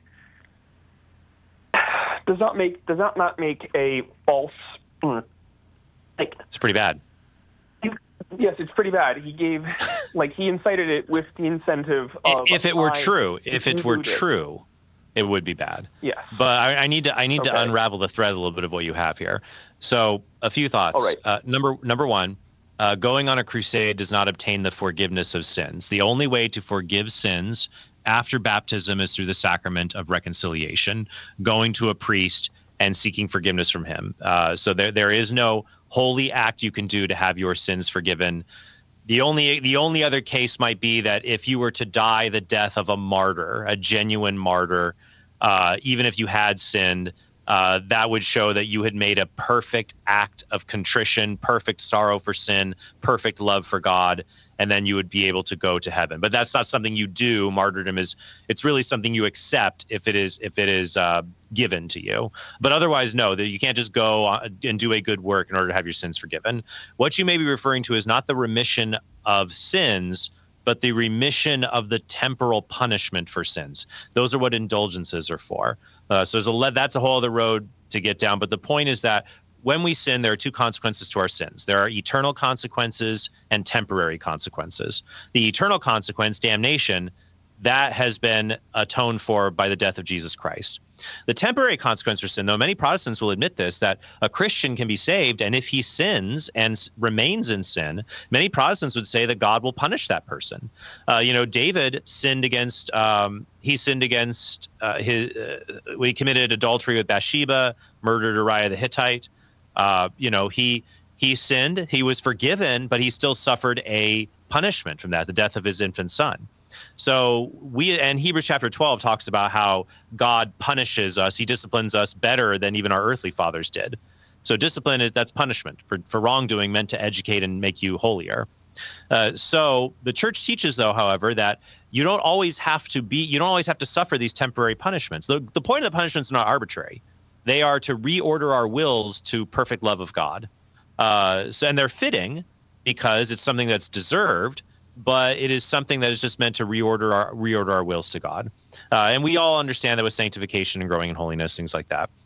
does not make, does that not make a false, mm, like. It's pretty bad. Yes, it's pretty bad. He gave, like, he incited it with the incentive of. If it were true, if it were true, it would be bad. Yes. But I, I need to, I need okay. to unravel the thread a little bit of what you have here. So a few thoughts. All right. Uh, number number one, uh, going on a crusade does not obtain the forgiveness of sins. The only way to forgive sins after baptism is through the sacrament of reconciliation, going to a priest and seeking forgiveness from him. Uh, so there there is no holy act you can do to have your sins forgiven. The only the only other case might be that if you were to die the death of a martyr, a genuine martyr, uh, even if you had sinned, uh, that would show that you had made a perfect act of contrition, perfect sorrow for sin, perfect love for God, and then you would be able to go to heaven. But that's not something you do. Martyrdom is, it's really something you accept if it is if it is uh, given to you. But otherwise, no, that you can't just go and do a good work in order to have your sins forgiven. What you may be referring to is not the remission of sins, but the remission of the temporal punishment for sins. Those are what indulgences are for. Uh, so there's a, that's a whole other road to get down. But the point is that when we sin, there are two consequences to our sins. There are eternal consequences and temporary consequences. The eternal consequence, damnation, that has been atoned for by the death of Jesus Christ. The temporary consequence for sin, though many Protestants will admit this, that a Christian can be saved, and if he sins and remains in sin, many Protestants would say that God will punish that person. Uh, you know, David sinned against, um, he sinned against, uh, his, uh, he committed adultery with Bathsheba, murdered Uriah the Hittite. Uh, you know, he He sinned, he was forgiven, but he still suffered a punishment from that, the death of his infant son. So we, and Hebrews chapter twelve talks about how God punishes us. He disciplines us better than even our earthly fathers did. So discipline is, that's punishment for, for wrongdoing, meant to educate and make you holier. Uh, so the church teaches, though, however, that you don't always have to be, you don't always have to suffer these temporary punishments. The, the point of the punishments is not arbitrary. They are to reorder our wills to perfect love of God. Uh, so, and they're fitting because it's something that's deserved, but it is something that is just meant to reorder our reorder our wills to God. Uh, and we all understand that with sanctification and growing in holiness, things like that.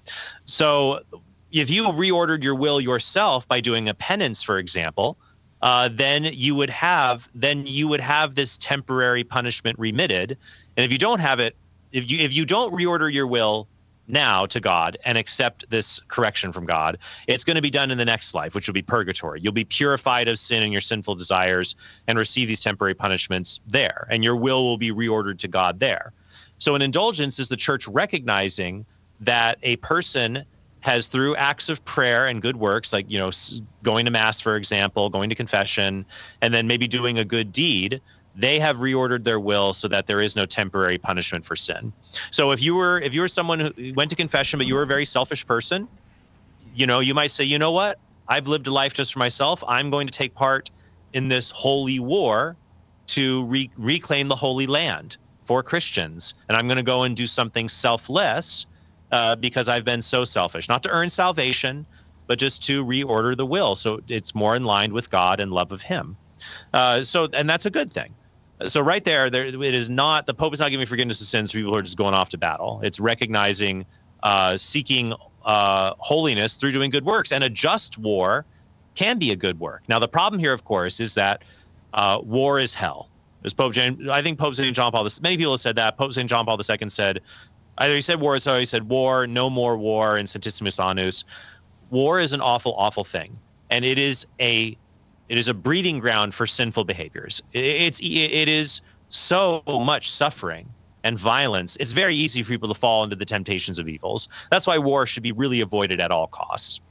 So if you reordered your will yourself by doing a penance, for example, uh, then you would have then you would have this temporary punishment remitted. And if you don't have it, if you if you don't reorder your will now to God and accept this correction from God, it's going to be done in the next life, which will be purgatory. You'll be purified of sin and your sinful desires and receive these temporary punishments there, and your will will be reordered to God there. So an indulgence is the church recognizing that a person has, through acts of prayer and good works, like, you know, going to mass, for example, going to confession, and then maybe doing a good deed, they have reordered their will so that there is no temporary punishment for sin. So if you were if you were someone who went to confession, but you were a very selfish person, you know, you might say, you know what? I've lived a life just for myself. I'm going to take part in this holy war to re- reclaim the Holy Land for Christians. And I'm going to go and do something selfless uh, because I've been so selfish, not to earn salvation, but just to reorder the will. So it's more in line with God and love of him. Uh, so, and that's a good thing. So right there, there, it is not, the Pope is not giving forgiveness of sins to people who are just going off to battle. It's recognizing, uh, seeking uh, holiness through doing good works. And a just war can be a good work. Now, the problem here, of course, is that uh, war is hell. As Pope James, I think Pope Saint John Paul, many people have said that. Pope Saint John Paul the Second said, either he said war is hell, or he said war, no more war in Sanctissimus Annus. War is an awful, awful thing. And it is a It is a breeding ground for sinful behaviors. It's it is so much suffering and violence. It's very easy for people to fall into the temptations of evils. That's why war should be really avoided at all costs.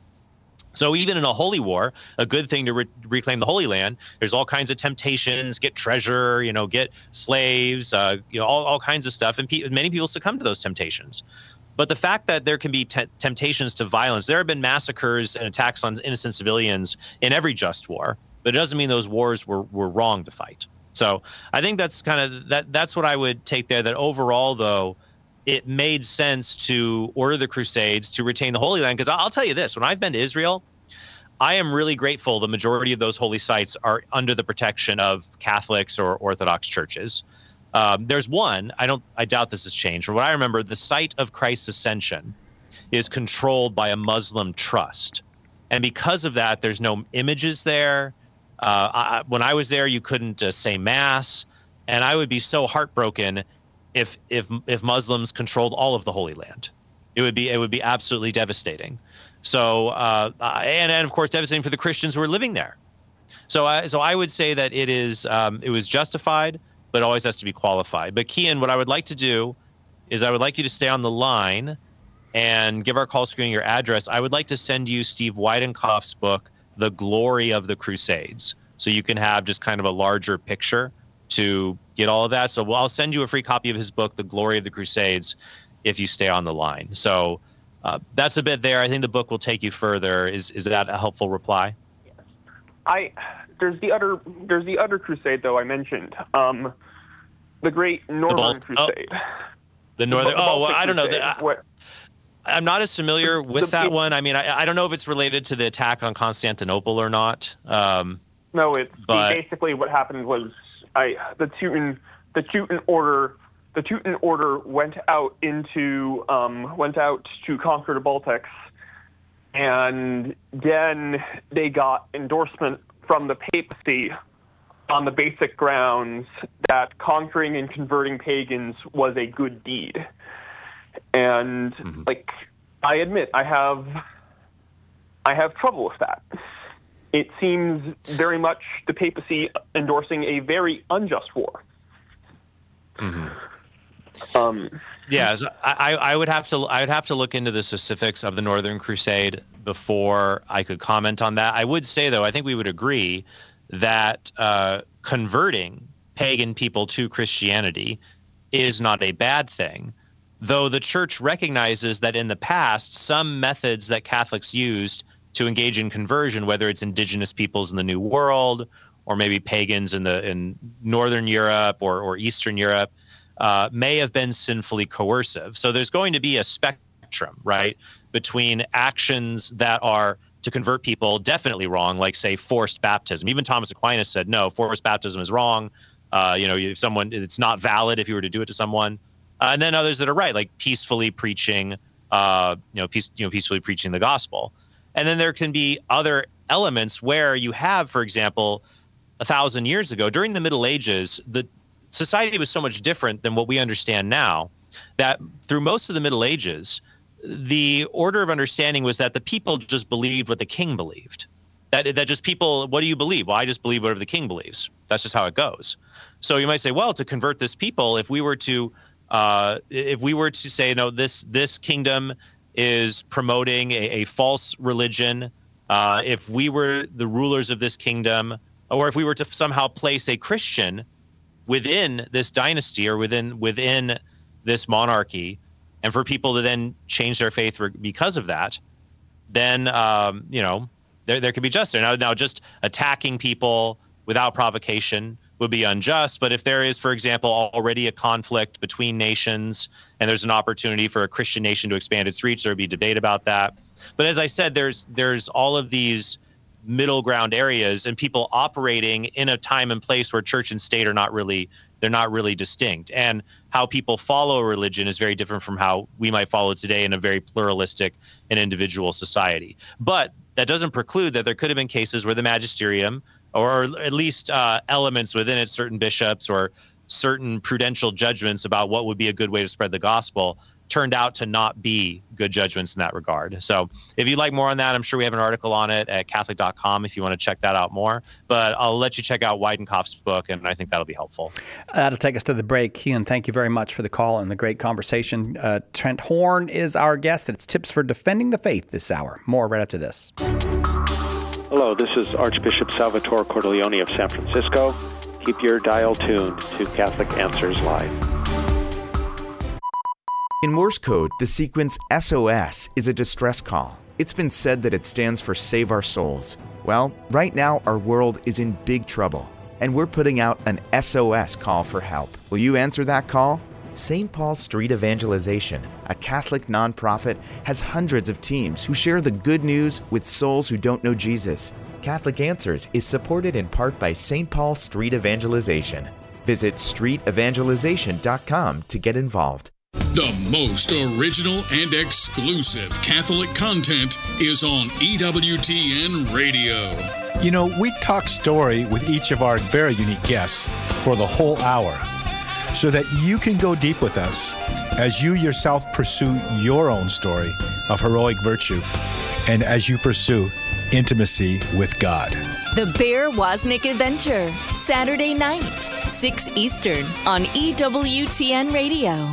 So even in a holy war, a good thing to re- reclaim the Holy Land, there's all kinds of temptations, get treasure, you know, get slaves, uh, you know, all, all kinds of stuff. And pe- many people succumb to those temptations. But the fact that there can be te- temptations to violence, there have been massacres and attacks on innocent civilians in every just war. But it doesn't mean those wars were, were wrong to fight. So I think that's kind of that. That's what I would take there. That overall, though, it made sense to order the Crusades to retain the Holy Land. Because I'll tell you this: when I've been to Israel, I am really grateful. The majority of those holy sites are under the protection of Catholics or Orthodox churches. Um, there's one. I don't. I doubt this has changed. From what I remember, the site of Christ's Ascension is controlled by a Muslim trust, and because of that, there's no images there. Uh, I, when I was there, you couldn't uh, say mass, and I would be so heartbroken if if if Muslims controlled all of the Holy Land. It would be it would be absolutely devastating. So uh, and and of course devastating for the Christians who are living there. So I so I would say that it is um, it was justified, but always has to be qualified. But Kian, what I would like to do is I would like you to stay on the line and give our call screen your address. I would like to send you Steve Weidenkopf's book, The Glory of the Crusades, so you can have just kind of a larger picture to get all of that. So I'll send you a free copy of his book, The Glory of the Crusades, if you stay on the line. So uh, that's a bit there. I think the book will take you further. Is is that a helpful reply? I there's the other there's the other crusade though I mentioned, um, the Great Northern the Bal- Crusade. Oh, the Northern. The, the oh, well, I don't know. The, I, what, I'm not as familiar with the, that it, one. I mean, I, I don't know if it's related to the attack on Constantinople or not. Um, no, it's but, basically what happened was I the Teuton the Teuton order the Teuton order went out into um, went out to conquer the Baltics, and then they got endorsement from the papacy on the basic grounds that conquering and converting pagans was a good deed. And mm-hmm. like I admit, I have I have trouble with that. It seems very much the papacy endorsing a very unjust war. Mm-hmm. Um, Yeah, so I, I would have to I would have to look into the specifics of the Northern Crusade before I could comment on that. I would say, though, I think we would agree that uh, converting pagan people to Christianity is not a bad thing, though the church recognizes that in the past, some methods that Catholics used to engage in conversion, whether it's indigenous peoples in the New World or maybe pagans in the in Northern Europe or, or Eastern Europe, uh, may have been sinfully coercive. So there's going to be a spectrum, right, between actions that are to convert people definitely wrong, like, say, forced baptism. Even Thomas Aquinas said, no, forced baptism is wrong. Uh, you know, if someone, it's not valid if you were to do it to someone. Uh, and then others that are right, like peacefully preaching, uh, you know, peace, you know, peacefully preaching the gospel. And then there can be other elements where you have, for example, a thousand years ago, during the Middle Ages, the society was so much different than what we understand now, that through most of the Middle Ages, the order of understanding was that the people just believed what the king believed. That that just people, what do you believe? Well, I just believe whatever the king believes. That's just how it goes. So you might say, well, to convert this people, if we were to uh, if we were to say, no, this this kingdom is promoting a, a false religion, uh, if we were the rulers of this kingdom, or if we were to somehow place a Christian within this dynasty or within within this monarchy, and for people to then change their faith because of that, then um, you know there there could be justice. Now, now just attacking people without provocation would be unjust. But if there is, for example, already a conflict between nations, and there's an opportunity for a Christian nation to expand its reach, there would be debate about that. But as I said, there's there's all of these middle ground areas, and people operating in a time and place where church and state are not really they're not really distinct. And how people follow a religion is very different from how we might follow today in a very pluralistic and individual society. But that doesn't preclude that there could have been cases where the magisterium, or at least uh, elements within it, certain bishops or certain prudential judgments about what would be a good way to spread the gospel, turned out to not be good judgments in that regard. So if you'd like more on that, I'm sure we have an article on it at Catholic dot com if you want to check that out more. But I'll let you check out Weidenkopf's book, and I think that'll be helpful. That'll take us to the break. Keelan, thank you very much for the call and the great conversation. Uh, Trent Horn is our guest. It's Tips for Defending the Faith this hour. More right after this. Hello, this is Archbishop Salvatore Cordileone of San Francisco. Keep your dial tuned to Catholic Answers Live. In Morse code, the sequence S O S is a distress call. It's been said that it stands for Save Our Souls. Well, right now our world is in big trouble, and we're putting out an S O S call for help. Will you answer that call? Saint Paul Street Evangelization, a Catholic nonprofit, has hundreds of teams who share the good news with souls who don't know Jesus. Catholic Answers is supported in part by Saint Paul Street Evangelization. Visit street evangelization dot com to get involved. The most original and exclusive Catholic content is on E W T N Radio. You know, we talk story with each of our very unique guests for the whole hour, so that you can go deep with us as you yourself pursue your own story of heroic virtue, and as you pursue intimacy with God. The Bear Wozniak Adventure, Saturday night, six Eastern on E W T N Radio.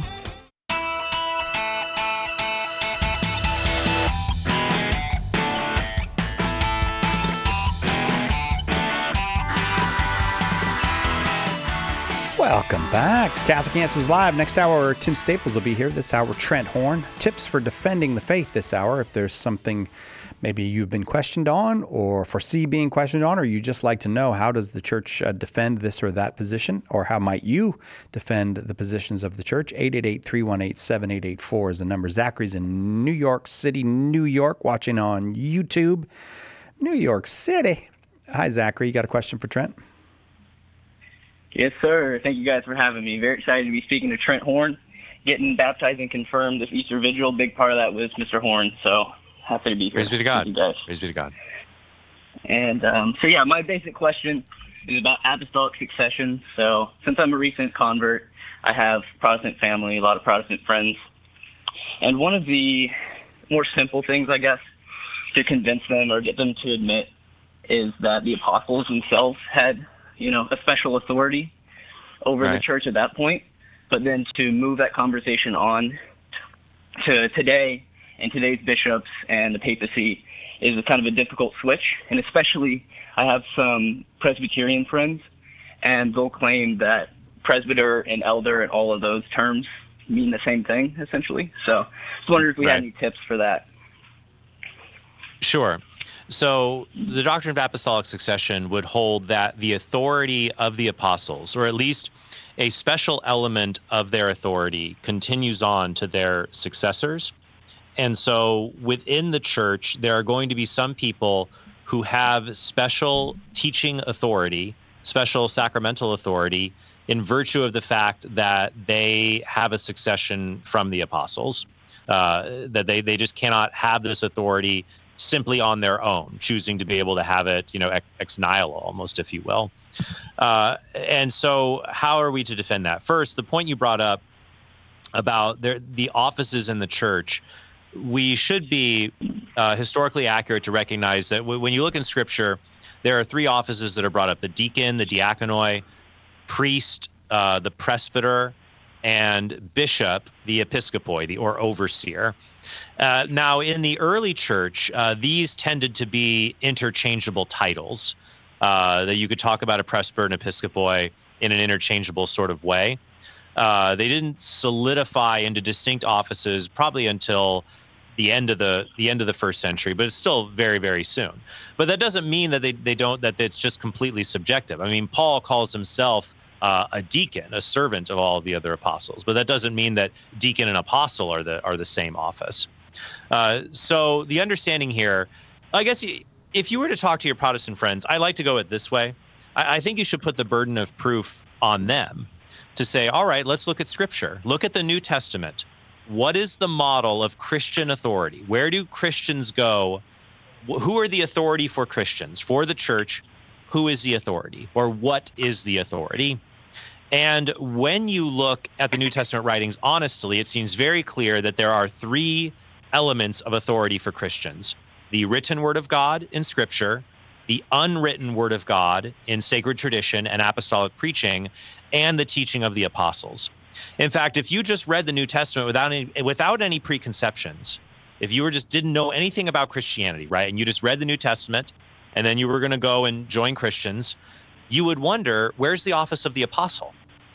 Welcome back to Catholic Answers Live. Next hour, Tim Staples will be here. This hour, Trent Horn. Tips for defending the faith this hour. If there's something maybe you've been questioned on or foresee being questioned on, or you just like to know how does the church uh, defend this or that position, or how might you defend the positions of the church, eight eight eight, three one eight, seven eight eight four is the number. Zachary's in New York City, New York, watching on YouTube. New York City. Hi, Zachary. You got a question for Trent? Yes, sir. Thank you guys for having me. Very excited to be speaking to Trent Horn. Getting baptized and confirmed this Easter Vigil, big part of that was Mister Horn, so happy to be here. Praise be to God. You guys. Praise be to God. And um, so, yeah, my basic question is about apostolic succession. So since I'm a recent convert, I have Protestant family, a lot of Protestant friends. And one of the more simple things, I guess, to convince them or get them to admit is that the apostles themselves had, you know, a special authority over right. the church at that point. but then to move that conversation on to today and today's bishops and the papacy is a kind of a difficult switch. And especially, I have some Presbyterian friends, and they'll claim that presbyter and elder and all of those terms mean the same thing, essentially. So I was wondering if we Right. had any tips for that. Sure. So the doctrine of apostolic succession would hold that the authority of the apostles, or at least a special element of their authority, continues on to their successors. And so within the church, there are going to be some people who have special teaching authority, special sacramental authority, in virtue of the fact that they have a succession from the apostles, uh, that they, they just cannot have this authority simply on their own, choosing to be able to have it, you know, ex, ex nihilo almost, if you will. Uh, and so how are we to defend that? First, the point you brought up about their, the offices in the church, we should be uh, historically accurate to recognize that w- when you look in Scripture, there are three offices that are brought up: the deacon, the diakonoi, priest, uh, the presbyter, and bishop, the episkopoi, the or overseer. Uh, now, in the early church, uh, these tended to be interchangeable titles, uh, that you could talk about a presbyter and episkopoi in an interchangeable sort of way. Uh, they didn't solidify into distinct offices probably until the end of the the end of the first century, but it's still very, very soon. But that doesn't mean that they, they don't that it's just completely subjective. I mean, Paul calls himself uh, a deacon, a servant of all of the other apostles, but that doesn't mean that deacon and apostle are the are the same office. Uh, so the understanding here, I guess, if you were to talk to your Protestant friends, I like to go it this way. I, I think you should put the burden of proof on them to say, all right, let's look at Scripture. Look at the New Testament. What is the model of Christian authority? Where do Christians go? Who are the authority for Christians? For the church, who is the authority? Or what is the authority? And when you look at the New Testament writings, honestly, it seems very clear that there are three elements of authority for Christians: the written word of God in Scripture, the unwritten word of God in sacred tradition and apostolic preaching, and the teaching of the apostles. In fact, if you just read the New Testament without any, without any preconceptions, if you were just didn't know anything about Christianity, right, and you just read the New Testament, and then you were going to go and join Christians, you would wonder, where's the office of the apostle?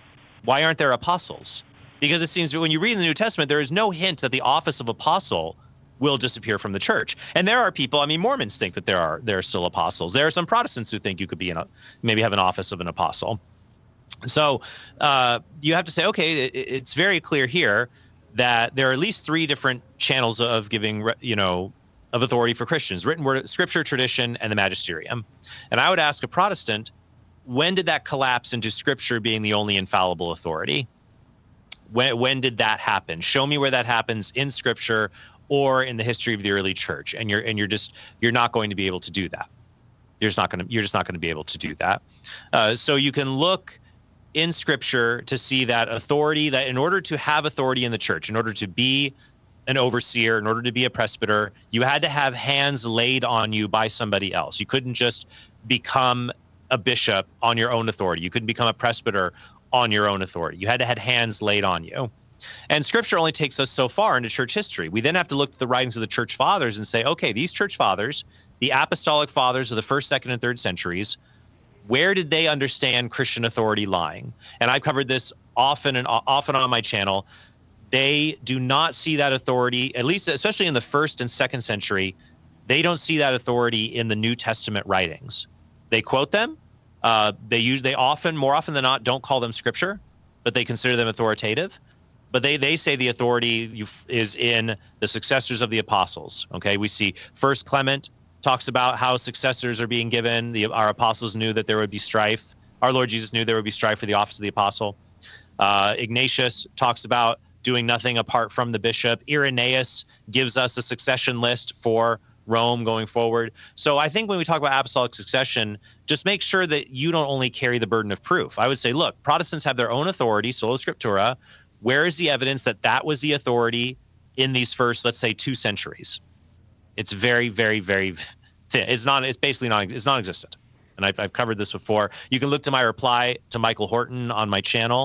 Why aren't there apostles? Because it seems that when you read the New Testament, there is no hint that the office of apostle will disappear from the church. And there are people, I mean, Mormons think that there are there are still apostles. There are some Protestants who think you could be in a, maybe have an office of an apostle. So uh, you have to say, okay, it, it's very clear here that there are at least three different channels of giving, you know, of authority for Christians: written word, Scripture, tradition, and the magisterium. And I would ask a Protestant, when did that collapse into Scripture being the only infallible authority? When, when did that happen? Show me where that happens in Scripture or in the history of the early church. And you're and you're just you're not going to be able to do that. You're just not going to you're just not going to be able to do that. Uh, so you can look in Scripture to see that authority, that in order to have authority in the church, in order to be an overseer, in order to be a presbyter, you had to have hands laid on you by somebody else. You couldn't just become a bishop on your own authority. You couldn't become a presbyter on your own authority. You had to have hands laid on you. And Scripture only takes us so far into church history. We then have to look at the writings of the church fathers and say, okay, these church fathers, the apostolic fathers of the first, second, and third centuries, where did they understand Christian authority lying? And I've covered this often and often on my channel. They do not see that authority, at least especially in the first and second century, they don't see that authority in the New Testament writings. They quote them. Uh, they use they often, more often than not, don't call them Scripture, but they consider them authoritative. But they they say the authority is in the successors of the apostles. Okay, we see First Clement talks about how successors are being given. The, our apostles knew that there would be strife. Our Lord Jesus knew there would be strife for the office of the apostle. Uh, Ignatius talks about doing nothing apart from the bishop. Irenaeus gives us a succession list for Rome going forward. So I think when we talk about apostolic succession, just make sure that you don't only carry the burden of proof. I would say, look, Protestants have their own authority, sola scriptura. Where is the evidence that that was the authority in these first, let's say, two centuries? It's very, very, very thin. It's not. It's basically not. It's non-existent. And I've, I've covered this before. You can look to my reply to Michael Horton on my channel,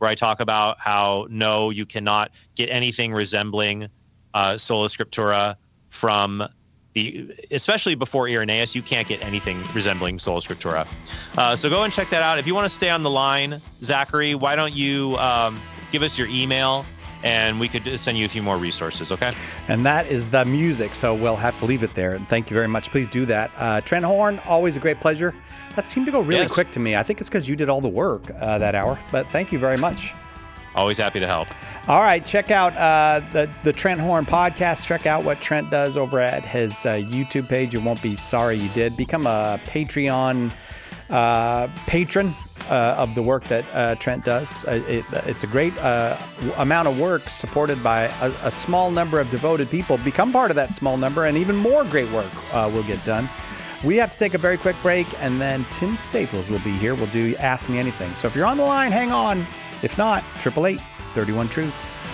where I talk about how, no, you cannot get anything resembling uh, Sola Scriptura from the, especially before Irenaeus, you can't get anything resembling Sola Scriptura. Uh, so go and check that out. If you want to stay on the line, Zachary, why don't you um, give us your email, and we could send you a few more resources, okay? And that is the music, so we'll have to leave it there. And thank you very much. Please do that. Uh, Trent Horn, always a great pleasure. That seemed to go really Yes. quick to me. I think it's because you did all the work uh, that hour, but thank you very much. Always happy to help. All right, check out uh, the, the Trent Horn podcast. Check out what Trent does over at his uh, YouTube page. You won't be sorry you did. Become a Patreon uh, patron uh, of the work that uh, Trent does. Uh, it, it's a great uh, w- amount of work supported by a, a small number of devoted people. Become part of that small number, and even more great work uh, will get done. We have to take a very quick break, and then Tim Staples will be here. We'll do Ask Me Anything. So if you're on the line, hang on. If not, triple eight thirty-one truth.